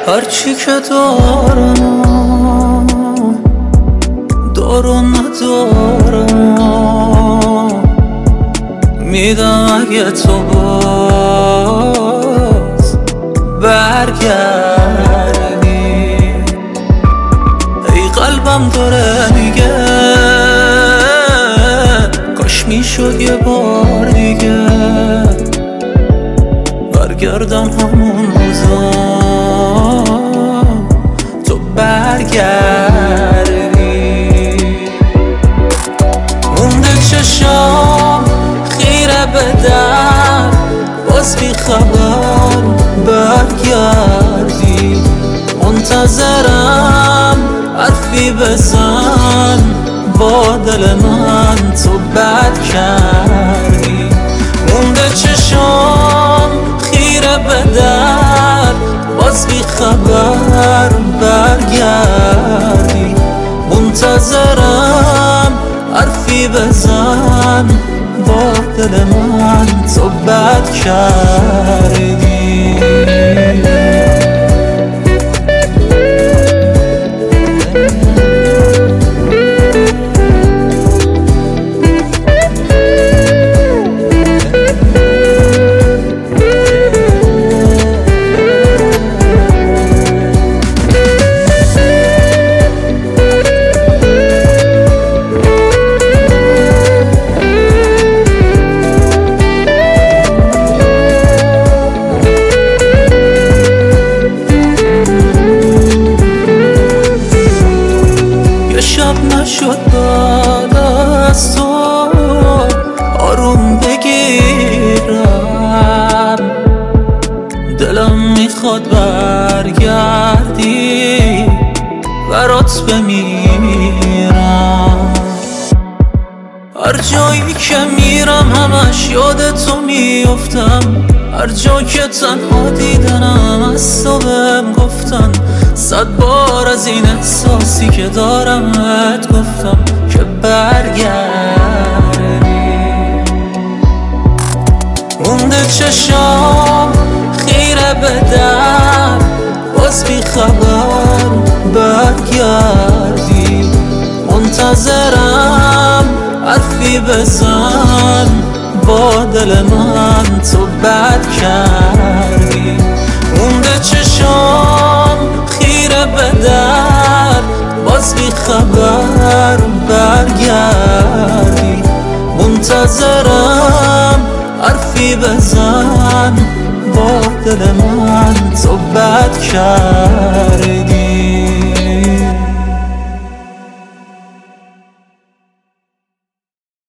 هرچی که دارم ندارم، میدم اگه تو باز برگردی. ای قلبم داره میگه کاش میشد یه بار دیگه برگردم همون روزا تو برگردی. مونده چشام خیره به در، باز بی خبر برگردی. منتظرم حرفی بزن با دل من تو بد کردی. مونده چشام خیره به در، باز بی خبر برگردی. منتظرم حرفی بزن با دل من تو بد کردی. نشد بعد از تو آروم بگیرم، دلم میخواد برگردی برات بمیرم. هر جایی که میرم همش یاد تو میفتم، هر جا که تنها دیدنم از تو بهم گفتن. 100 بار از این احساسی که دارم بهت گفتم که برگردی. مونده چشام خیره به در، باز بی خبر برگردی. منتظرم حرفی بزن با دل من تو بد کردی. مونده چشام خیره به در، باز بی خبر برگردی. منتظرم حرفی بزن با دل من تو بد کردی.